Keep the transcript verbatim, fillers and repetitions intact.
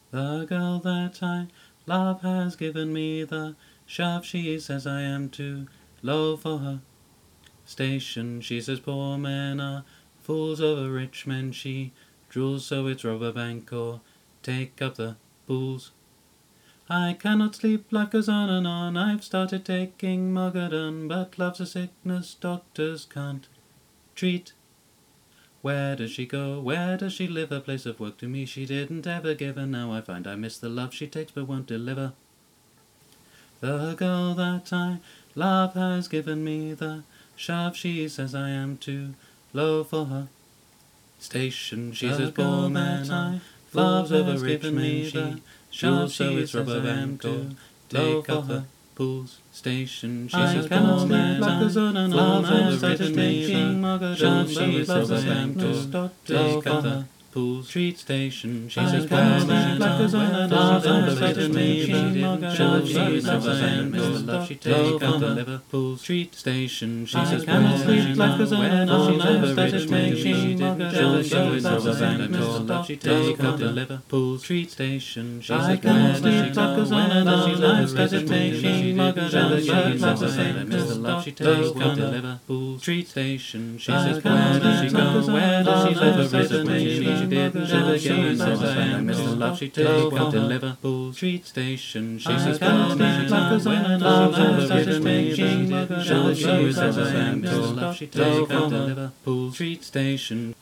The girl that I love has given me the shove. She says I am too low for her station. She says poor men are fools over rich men. She drools, so it's rob a bank or take up the pools. I cannot sleep, life goes on and on. I've started taking Mogadon, but love's a sickness doctors can't treat. Where does she go? Where does she live? A place of work to me she didn't ever give, and now I find I miss the love she takes but won't deliver. The girl that I love has given me the shove. She says I am too low for her station. She says poor man I loves over rich men. She shove, so it's rubber band to take up the pools station. She says poor man I loves over rich men. Shove, so it's rubber band to take up the Pool Street Station. She says poor man I loves over rich men. Shove, so it's rubber band to the love she take up the Liverpool Street Station. She says poor man life goes on and on. I've started making Shove, so it's rubber band to the love she take up the Liverpool Street Station. She says poor man life goes on and on. I've started making Shove, so it's rubber band to the love she take up the Liverpool Street Station. She says poor man she go where does she live? A risen she didn't ever give her so I miss the love she take up the Liverpool Street Station. She says poor man she goes where does she live? A risen she didn't ever give her so I miss the love she take up the Liverpool Street Station.